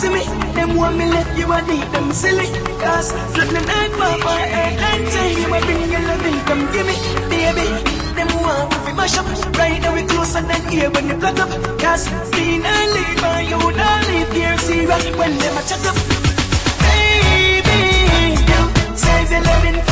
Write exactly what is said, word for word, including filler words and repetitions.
see me. Them want me left you a deep, them silly. Cause flip them head for my head and say you a bring your loving, come give me, baby. Them want me mash up. Right now we closer than here when you plug up. Cause me not leave by you, not leave here. See rock when them a chat up. Baby, you save your loving.